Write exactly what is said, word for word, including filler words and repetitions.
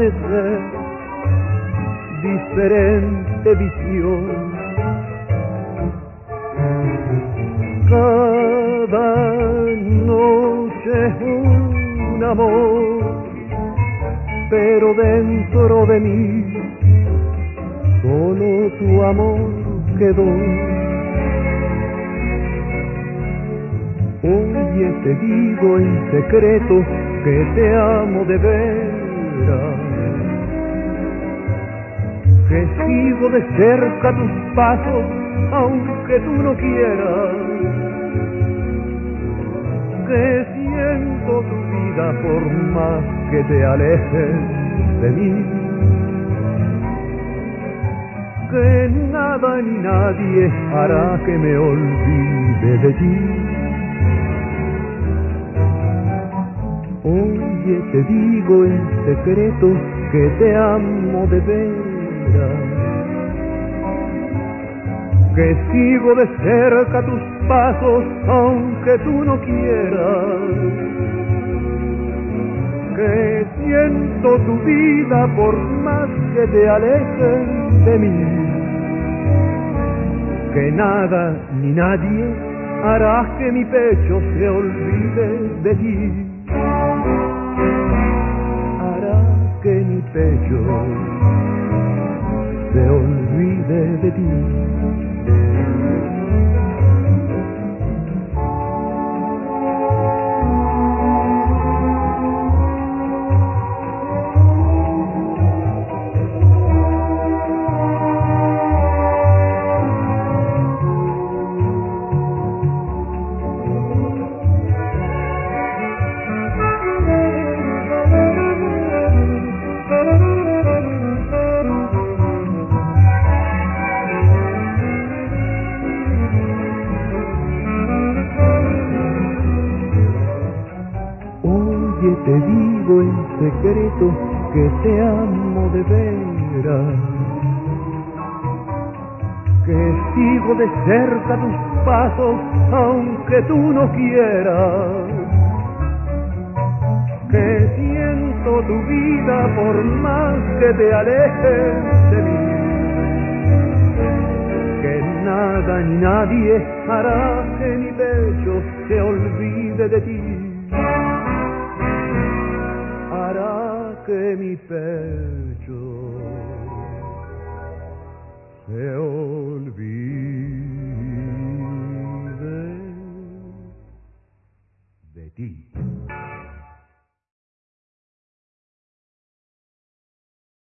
amanecer, diferente visión. Cada noche es un amor, pero dentro de mí solo tu amor quedó. Oye, te digo en secreto que te amo de veras, que sigo de cerca tus pasos aunque tú no quieras, que siento tu vida por más que te alejes de mí, que nada ni nadie hará que me olvide de ti. Oye, te digo en secreto que te amo de veras, que sigo de cerca tus pasos aunque tú no quieras, que siento tu vida por más que te alejes de mí, que nada ni nadie hará que mi pecho se olvide de ti. Hará que mi pecho se olvide de ti. Te digo en secreto que te amo de veras, que sigo de cerca tus pasos aunque tú no quieras, que siento tu vida por más que te alejes de mí, que nada ni nadie hará que mi pecho se olvide de ti. Hará que mi pecho se olvide de ti.